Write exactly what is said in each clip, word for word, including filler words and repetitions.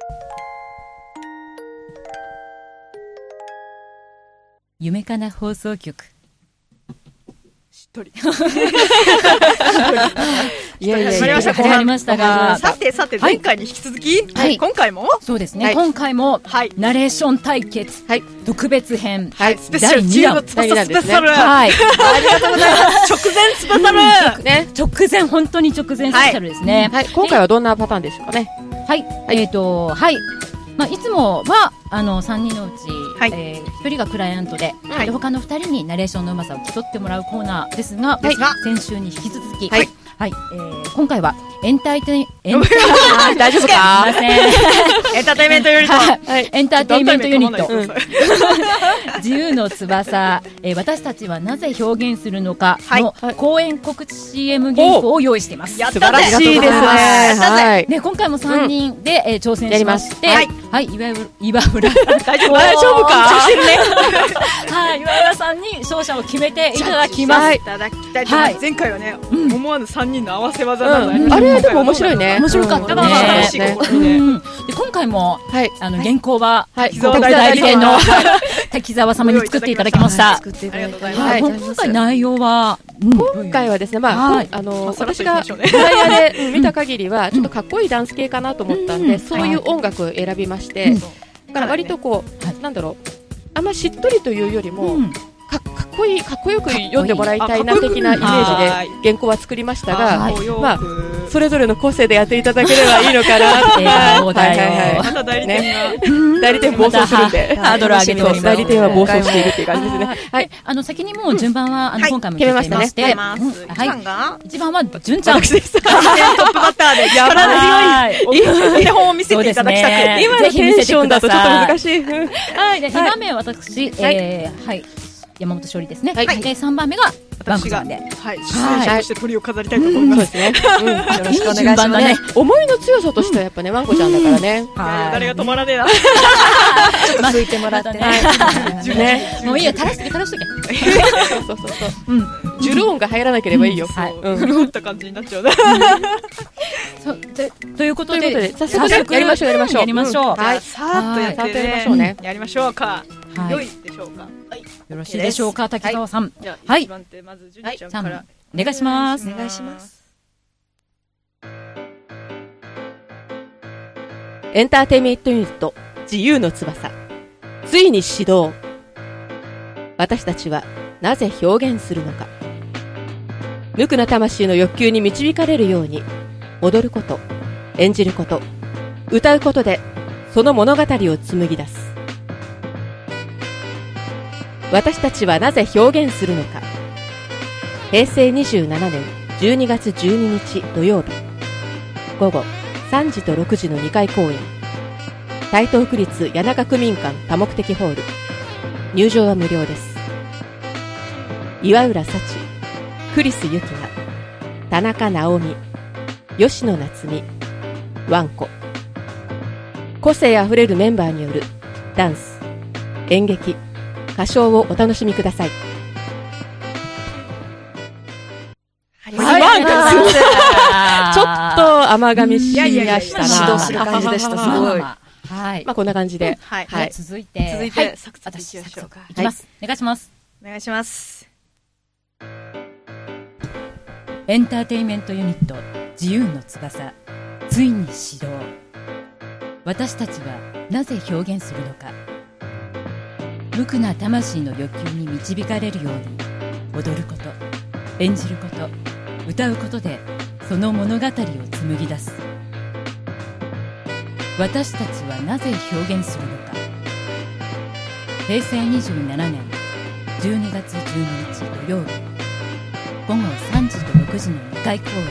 夢かな放送局。 しっとり。 いやいやいや、始まりましたが、 さてさて前回に引き続き、 はい、 今回もそうですね、はい、今回も、はい、ナレーション対決、はい、特別編、はい、スペシャルにだん、 だいにだんですね。はい、 ありがとうございます。 直前スペシャル、ね、 直前本当に直前スペシャルですね。 はい、今回はどんなパターンでしょうかね。 はい、えっとはい。まあ、いつもはあのさんにんのうち、はい、えー、ひとりがクライアントで、はい、で他のふたりにナレーションのうまさを競ってもらうコーナーですが、はい、先週に引き続き、はいはいえー、今回はエンターテイエンター大丈夫かエンターテイメントユニット、 はい、エンターテイメントユニット、うん、自由の翼、えー、私たちはなぜ表現するのかの、はい、公演告知 シーエム 原稿を用意しています。 素晴らしいですね。 はい、ね今回もさんにんで、うんえー、挑戦しまして、はいはい、岩浦岩浦大丈夫大丈夫かはい、岩浦さんに勝者を決めていただきます。 はい、いただきたいと思います。前回はね、うん、思わぬさんにんの合わせ技なので、 うん、あれでも面白いね。 面白かったね。 楽しい試みね。 で今回も、はい、あの原稿は、 はい、 滝沢代理店の滝沢様に作っていただきました。 作っていただきました。 今回内容は、 今回はですね、まああの私がフライヤーで見た限りはちょっとかっこいいダンス系かなと思ったんで、そういう音楽を選びまして、だから割とこうなんだろう、あんましっとりというよりも。か, かっこいいかっこよく読んでもらいたいな的なイメージで原稿は作りましたが、まあそれぞれの個性でやっていただければいいのかなって。 また代理店が、 ね、代理店暴走するんでハードル上げております。 代理店は暴走しているっていう感じですね。 はい、あの先にもう順番はあの今回も決めましたね。 はい、 一番は純ちゃん。 私です。トップバッターで力強いお手本を見せていただきたく。 今のテンションだとちょっと難しい。 はい、でにばんめは私、えー、はい。山本勝利ですね。はい。でさんばんめがワンコちゃんで、 はい。出演者として鳥を飾りたいと思います。 ね。よろしくお願いしますね。思いの強さとしてはやっぱねワンコちゃんだからね。 誰が止まらねえな。 ついてもらってね。もういいよ、垂らしとけ垂らしとけ。 そうそうそうそう。うん。ジュル音が入らなければいいよ。 はい。うん。った感じになっちゃうね。 そうということで早速やりましょうやりましょうやりましょう。 はい。さーっとやってやりましょうね。やりましょうか。良いでしょうか。 よろしいでしょうか、滝沢さん。 じゃあいちばん手まず純ちゃんからお願いします。 お願いします。 エンターテイメントユニット自由の翼、ついに始動。私たちはなぜ表現するのか。無垢な魂の欲求に導かれるように踊ること、演じること、歌うことでその物語を紡ぎ出す。私たちはなぜ表現するのか。へいせいにじゅうななねんじゅうにがつじゅうににち土曜日午後さんじとろくじのにかい公演、台東区立谷中区民館多目的ホール。入場は無料です。岩浦幸、クリスユキナ、田中直美、吉野夏美、ワンコ。個性あふれるメンバーによるダンス、演劇、歌唱をお楽しみください。 はい、 ちょっと甘噛みしましたな。 指導する感じでした。すごい。 はい。 まあこんな感じで。 はい。続いて続いてサクサクいきましょうか。 いきます。お願いします。 お願いします。 エンターテイメントユニット自由の翼、ついに始動。私たちはなぜ表現するのか。無垢な魂の欲求に導かれるように踊ること、演じること、歌うことでその物語を紡ぎ出す。私たちはなぜ表現するのか。へいせいにじゅうななねんじゅうにがつじゅうににち土曜日午後さんじとろくじのにかい公演、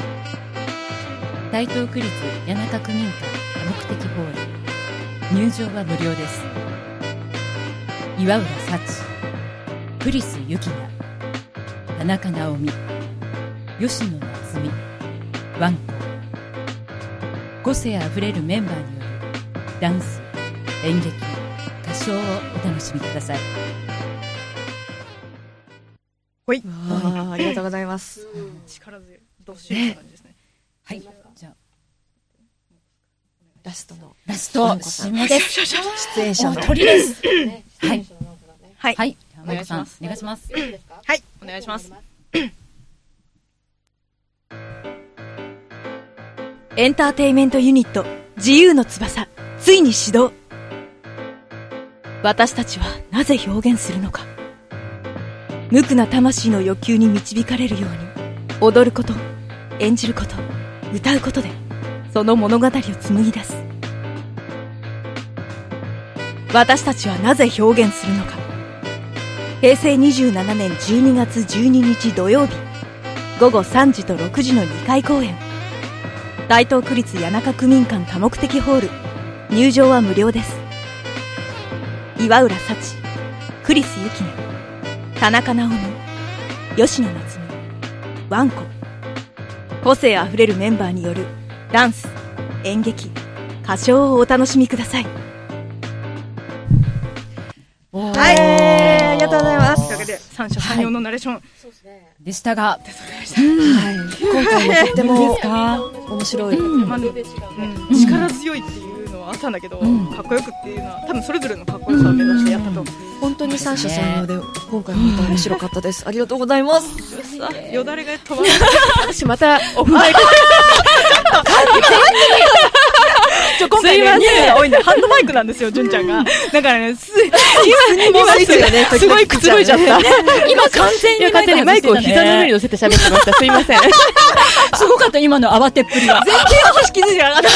台東区立谷中区民館多目的ホール。入場は無料です。岩浦幸、クリスユキナ、田中直美、吉野夏美、ワンコ。個性あふれるメンバーによるダンス、演劇、歌唱をお楽しみください。 ほい。あ, ありがとうございます。力強い。どうしようって感じですね。 はい。じゃあラストのラスト締めです。 出演者の鳥です。はい。 はい。 はい。お願いします。お願いします。 はい。お願いします。 エンターテイメントユニット自由の翼、ついに始動。私たちはなぜ表現するのか。無垢な魂の欲求に導かれるように、踊ること、演じること、歌うことでその物語を紡ぎ出す。私たちはなぜ表現するのか。へいせいにじゅうななねんじゅうにがつじゅうににち土曜日、ごごさんじとろくじのにかい公演。台東区立谷中区民館多目的ホール。入場は無料です。岩浦幸、クリス・ユキネ、田中直美、吉野夏美、ワンコ。個性あふれるメンバーによるダンス、演劇、歌唱をお楽しみください。 はい、ありがとうございます。というわけで三者三様のナレーションでしたが、 はい、今回もとっても面白い、 うんまあうん、力強いっていうのはあったんだけど、うん、かっこよくっていうのは多分それぞれのかっこよさを目指してやったと、うん、 本当に三者三様で今回も面白かったです。ありがとうございます。 よだれが止まらない。 私またオフマイクちょ今回ね、ニューが多いんでハンドマイクなんですよ、純ちゃんが。だからね、すすごいくつろいじゃった。 今完全にマイクマイクを膝の上に乗せて喋ってました。すいません。 すごかった今の慌てっぷりは。 全然話気づいてなかった。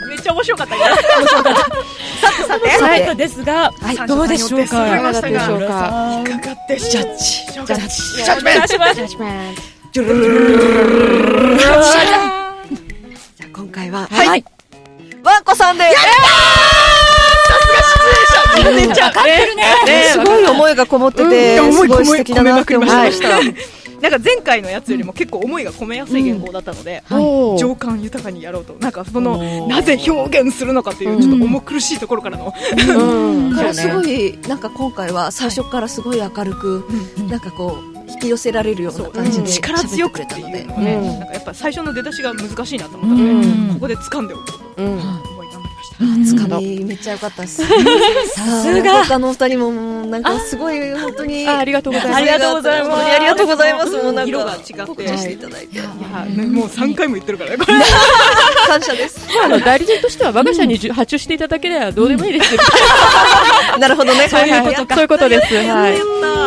めっちゃ面白かったけど。面白かった。さてさて、 さてですが、どうでしょうか。 いかがでしょうか。 いかがでしょうか。ジャッジ、ジャッジ、ジャッジメント、ジャッジメント。じゃあ今回は、 はい。 ワンコさんで。やったー。さすが出演者。めっちゃ分かってるね。すごい思いがこもってて、すごい素敵だなって思いました。 なんか前回のやつよりも結構思いが込めやすい原稿だったので、うんはい、情感豊かにやろうと、なんかそのなぜ表現するのかというちょっと重苦しいところからの、 うんうん、すごいなんか今回は最初からすごい明るく、はい、なんかこう引き寄せられるような感じで力強くっていうのね、うん、なんかやっぱ最初の出だしが難しいなと思ったので、うん、ここで掴んでおこうと、うん、思い頑張りました。 つかみめっちゃ良かったです。さすが他のお二人もなんかすごい本当にあ, ありがとうございます。 ありがとうございます。 ありがとうございます。もうなんか色が違って告知していただいて、いやもうさんかいも言ってるからねこれ。 感謝です。 あの代理店としては我が社に発注していただければどうでもいいです。 なるほどね。 そういうことか。そういうことです。はい。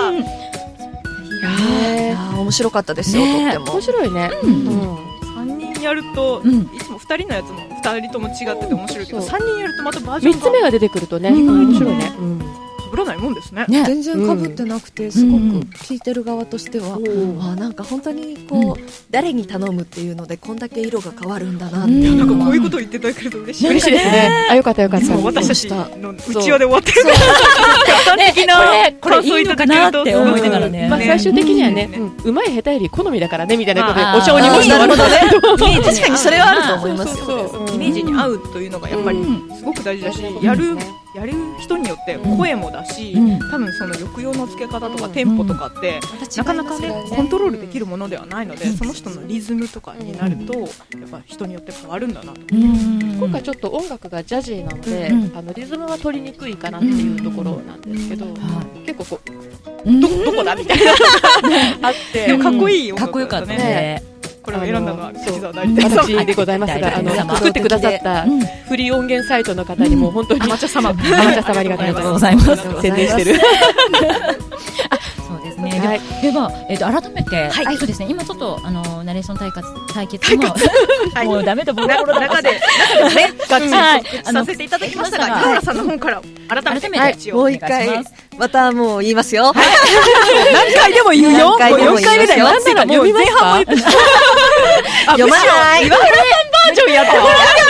いや面白かったですよ。とっても面白いね。 やると、うん、いつもふたりのやつもふたりとも違ってて面白いけど、さんにんやるとまたバージョンがみっつめが出てくるとね、うん、面白いね、うん、 被らないもんですね。 ね全然被ってなくて、すごく聞いてる側としては、うん、あなんか本当にこう、うん、誰に頼むっていうのでこんだけ色が変わるんだなって、うん、 なんかこういうことを言っていただけると嬉しい。 嬉しいですね。あよかったよかった。 私たちのうちわで終わってるから簡単的な感想いただけるとって思いながらね。 まあ最終的にはね、うまい下手より好みだからねみたいなことでお茶を濁してなるほどね。確かにそれはあると思いますよ。 イメージに合うというのがやっぱりすごく大事だし、やるやる人によって声もだし、多分その抑揚のつけ方とかテンポとかってなかなかねコントロールできるものではないので、その人のリズムとかになるとやっぱ人によって変わるんだなと。 今回ちょっと音楽がジャジーなので、あのリズムは取りにくいかなっていうところなんですけど、結構こう ど, どこだみたいなあってでもかっこいい音楽だったね。かっこよかったね。 これを選んだのは関沢代理店私でございますが、あの作ってくださったフリー音源サイトの方にも本当にアマチュア様、 アマチュア様ありがとうございます。宣伝してる。 そうですね。はい、では、えー、と改めて、はい、そうですね。今ちょっとあのナレーション対決対決ももうダメだボロボロ中で中でねガチでさせていただきましたが、岩原さんの方から改めてはいもう一回またもう言いますよ。 何回でも言うよ。もうよんかいめだよ。 なんなら読みますか。 読まない。 岩原さんバージョンやってよ。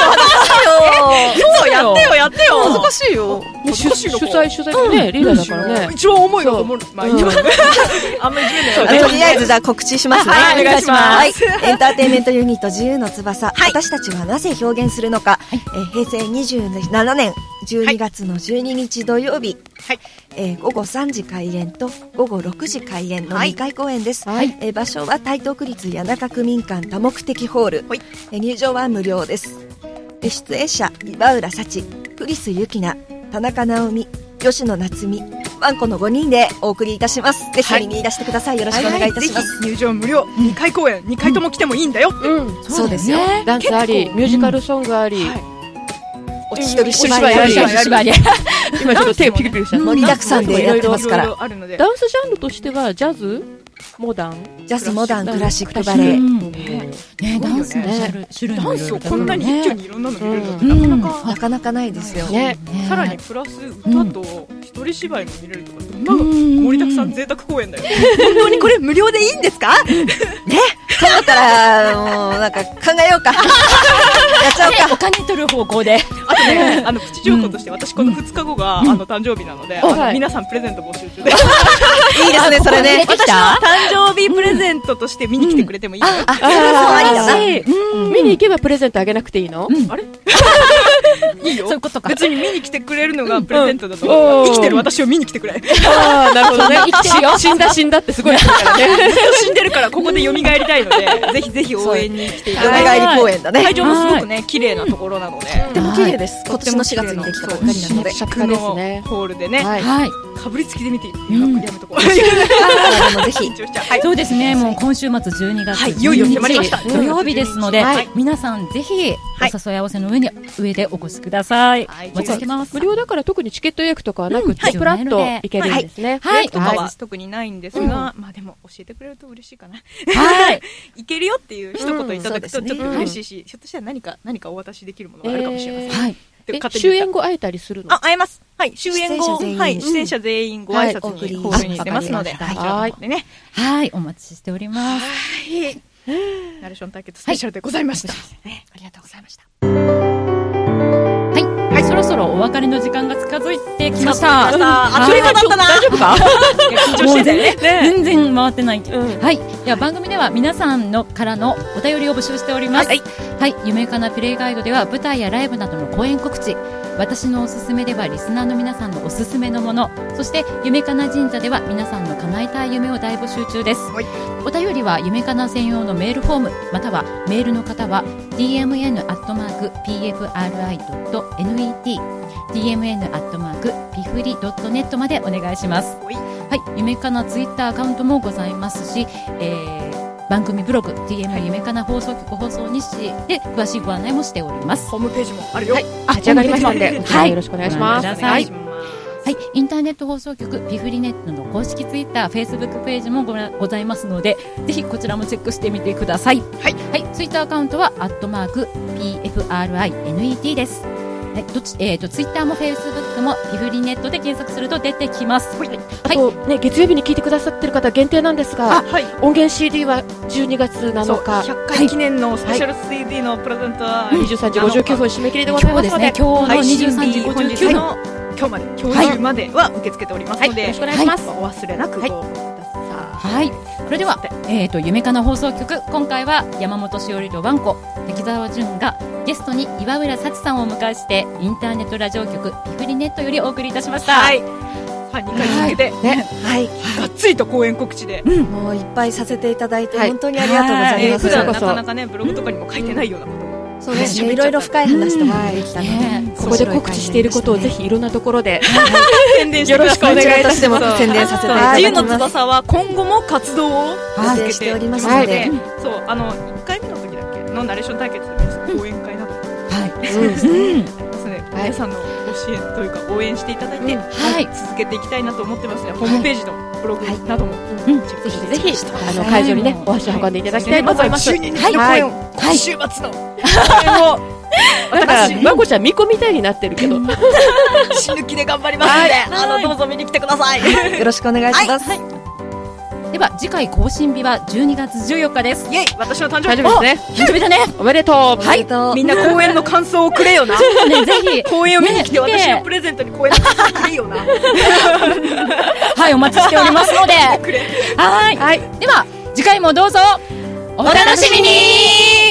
そうやってよやってよ。 恥ずかしいよ。 主催主催ねリーダーだからね。 一番重いよ。まあいいよ。あんまり言うね。とりあえずじゃあ告知しますね。 はいお願いします。 エンターテインメントユニット自由の翼。私たちはなぜ表現するのか。へいせいにじゅうななねんじゅうにがつのじゅうににち土曜日。えー、ごごさんじ開演とごごろくじ開演のにかい公演です、はいえー、場所は台東区立谷中区民館多目的ホール、はいえー、入場は無料です。 で出演者岩浦幸、クリスユキナ、田中直美、吉野夏美、ワンコのごにんでお送りいたします。ぜひ見にいらしてください。よろしくお願いいたします。 はい、入場無料、にかい公演、にかいとも来てもいいんだよって、 うん、 そうですよ。 ダンスあり、ミュージカルソングあり、 お一人芝居あり、 今ちょっと手をピクピクした。 盛りだくさんでやってますから。 ダンスジャンルとしてはジャズ、モダン、 ジャズ、モダン、クラシックバレエ、 ね、ダンスの種類もいろいろ、 ダンスをこんなに一挙にいろんなの見れるのなかなかなかなかないですよね。 さらにプラス歌と一人芝居も見れるとか、どんな盛りだくさん贅沢公演だよ。 本当にこれ無料でいいんですか？ ね、そうだったらもうなんか考えようか。やっちゃおうか。 お金取る方向で。 あとね、あのプチ情報として私このふつかごがあの誕生日なので、皆さんプレゼント募集中で。 いいですね、それね。 私の誕生日プレゼントとして見に来てくれてもいいよ。 あ、それはありだな。 見に行けばプレゼントあげなくていいの？ あれ？いいよ。 そういうことか。 別に見に来てくれるのがプレゼントだと思う。生きてる私を見に来てくれ。 ああ、なるほどね。生きてるよ。死んだ死んだってすごいからね。 死んでるからここで蘇りたいので、ぜひぜひ応援に来ていただいて。 蘇り公演だね。 会場もすごくね、綺麗なところなので。 とても綺麗です。今年のしがつにできたばっかりなので。 シャカですね。 ホールでね。 はい。 かぶりつきで見ていい。やめとこう。 ぜひ。 そうですね。もう今週末じゅうにがついよいよ迫りました。 土曜日ですので、皆さんぜひお誘い合わせの上に上でお越しください。お待ちしてます。 無料だから特にチケット予約とかはなくて、プラッと行けるんですね。 はい。とかは特にないんですが、まあでも教えてくれると嬉しいかな。 はい。 行けるよっていう一言いただくとちょっと嬉しいし、ひょっとしたら何か何かお渡しできるものがあるかもしれません。はい。 終演後会えたりするの？ あ、会えます。はい。終演後、はい。出演者全員ご挨拶にホールに出ますので、はい。ね。 はい。お待ちしております。 はい。ナレーション対決スペシャルでございました。ありがとうございました。 はい。そろそろお別れの時間が近づいてきました。 あ、それがだったな。大丈夫か？緊張しててね。 全然回ってない。はい。では番組では皆さんのからのお便りを募集しております。はい。はい、夢かなプレイガイドでは舞台やライブなどの公演告知、私のおすすめではリスナーの皆さんのおすすめのもの、そして夢かな神社では皆さんの叶えたい夢を大募集中です。はい、お便りは夢かな専用のメールフォーム、またはメールの方は ディーエムエヌ アットマーク ピーエフアールアイ ドット ネット ディーエムエヌ アットマーク ピフリ ドットネット までお願いします。はい、はい、夢かなツイッターアカウントもございますし、えー番組ブログ ティーエム 夢かな放送局放送日誌で詳しいご案内もしております。 ホームページもあるよ。はい、 立ち上がりましたので、はい、よろしくお願いします。 はい、はい、インターネット放送局ピフリネットの公式ツイッター、フェイスブックページも ご, ございますので、ぜひこちらもチェックしてみてください。はい、はい、ツイッターアカウントはアットマーク ピーエフアールアイネット です。はい、どっち、えーと、ツイッターもフェイスブックもピフリネットで検索すると出てきます。はい、 あと、ね、月曜日に聞いてくださってる方限定なんですが、はい、音源 シーディー はじゅうにがつなのか、 ひゃっかい記念のスペシャル シーディー のプレゼントは、 にじゅうさんじごじゅうきゅうふん締め切りでございますので、 今日のにじゅうさんじごじゅうきゅうふんの今日まで、今日中までは受け付けておりますので、 よろしくお願いします。 お忘れなくご応募ください。 はい、それでは、えーと、夢かな放送局、今回は山本しおりとワンコ、滝沢純がゲストに岩浦幸さんをお迎えして、インターネットラジオ局ピフリネットよりお送りいたしました。はい、 さあにかい続けて、ね、はい、がっつりと公演告知で、 うん、もういっぱいさせていただいて、本当にありがとうございます。 普段なかなかね、ブログとかにも書いてないようなことも、 そうですね、いろいろ深い話とかできたので、 ここで告知していることをぜひいろんなところで宣伝してください。 よろしくお願いいたします。宣伝させていただきます。 自由の翼は今後も活動を続けておりますので、 そう、あのいっかいめの時だっけのナレーション対決でも講演会など、はい、 そうですね。 皆さんのご支援というか応援していただいて、はい、続けていきたいなと思ってますね。ホームページのブログなどもチェックして、 ぜひあの会場にねお足を運んでいただきたいと思います。 じゅうににちの公演、今週末の公演をなんかまこちゃん巫女みたいになってるけど死ぬ気で頑張りますので、あのどうぞ見に来てください。 よろしくお願いします。 では次回更新日はじゅうにがつじゅうよっかです。 イエイ、私の誕生日ですね。 誕生日だね。 おめでとう。 はい、みんな公演の感想をくれよな。 そうね、ぜひ公演を見に来て私のプレゼントに公演の感想をくれよな。 はい、お待ちしておりますので。はい、はい、では次回もどうぞお楽しみに。